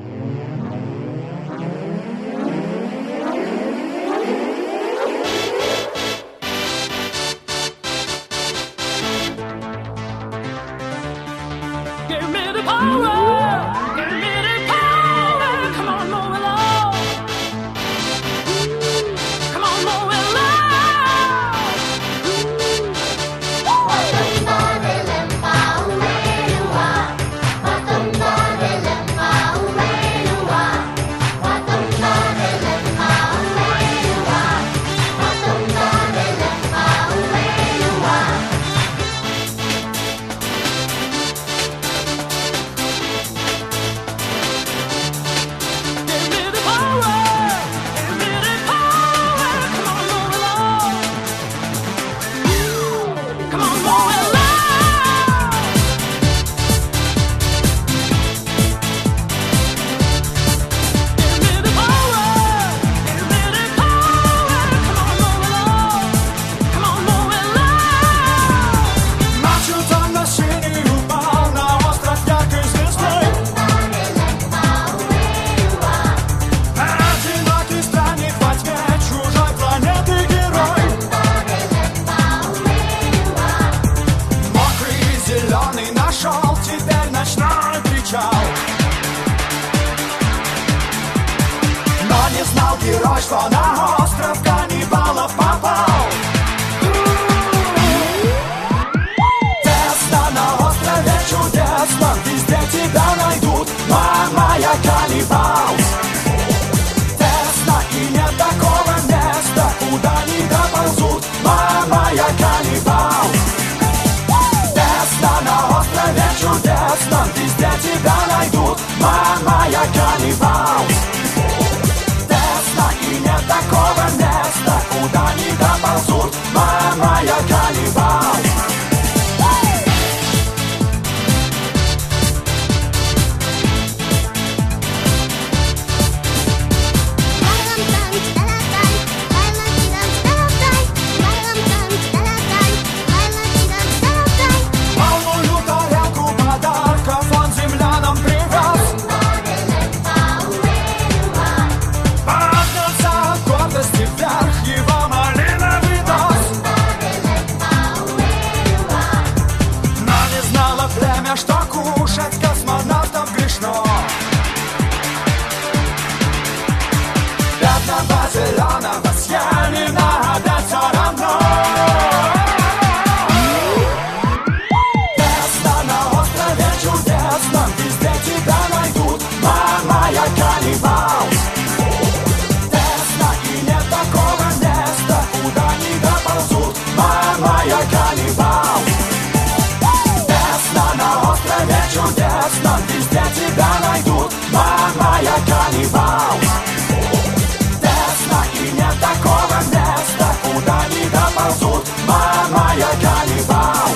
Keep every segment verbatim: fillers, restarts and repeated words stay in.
Герой, что на остров каннибалов попал. Тесно на острове чудесном, везде тебя найдут, мама, я каннибал. Тесно и нет такого места, куда не доползут, мама, я каннибал. Тесно на острове чудесном, везде тебя найдут, мама, я каннибал. И нет такого места, куда не доползут, мама, я каннибал. Полную тарелку подарков он землянам привез. Вверх его малиновый дождь. Но не знало племя, что кушать космонавтам грешно. Бедного зеленого съели на обед все равно. Тесно на острове чудесном, везде тебя найдут, мама, я каннибал. Мама, я каннибал. Тесно на острове чудесном, везде тебя найдут, мама, я каннибал. Тесно и нет такого места, куда не доползут, мама, я каннибал.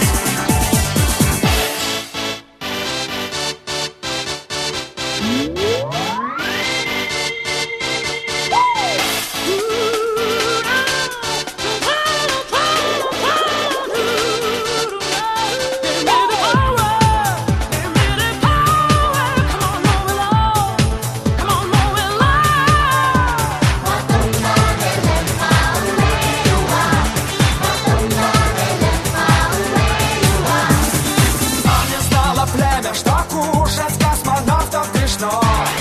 Что кушать космонавтов грешно.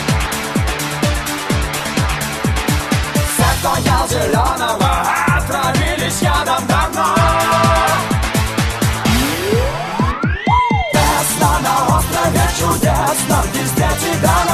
Все, кто ел зеленого, отравились ядом давно. Тесно на острове чудесном, везде тебя